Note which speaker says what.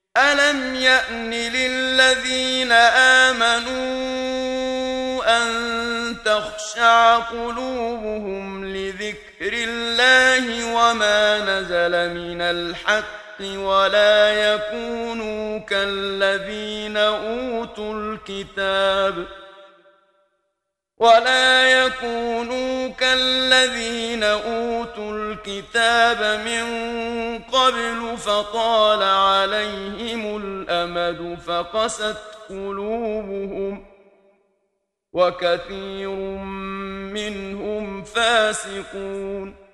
Speaker 1: ألم يأن للذين آمنوا أن تخشع قلوبهم لذكر الله وما نزل من الحق ولا يكونوا كالذين أوتوا الكتاب من قبل فطال عليهم الأمد فقست قلوبهم وكثير منهم فاسقون